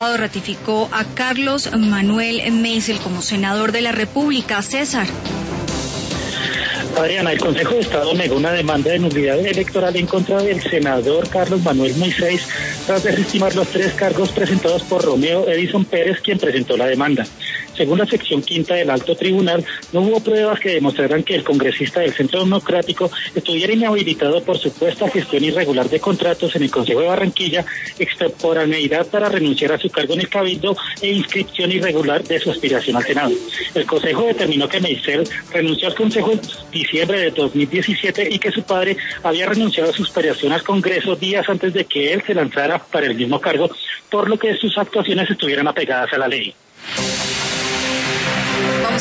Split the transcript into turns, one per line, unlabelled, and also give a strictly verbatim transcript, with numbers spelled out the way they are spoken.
Ratificó a Carlos Manuel Meisel como senador de la República. César.
Adriana, el Consejo de Estado negó una demanda de nulidad electoral en contra del senador Carlos Manuel Meisel tras desestimar los tres cargos presentados por Romeo Edison Pérez, quien presentó la demanda. Según la sección quinta del Alto Tribunal, no hubo pruebas que demostraran que el congresista del Centro Democrático estuviera inhabilitado por supuesta gestión irregular de contratos en el Consejo de Barranquilla, extemporaneidad para renunciar a su cargo en el Cabildo e inscripción irregular de su aspiración al Senado. El Consejo determinó que Meisel renunció al Consejo en diciembre de dos mil diecisiete y que su padre había renunciado a su aspiración al Congreso días antes de que él se lanzara para el mismo cargo, por lo que sus actuaciones estuvieran apegadas a la ley.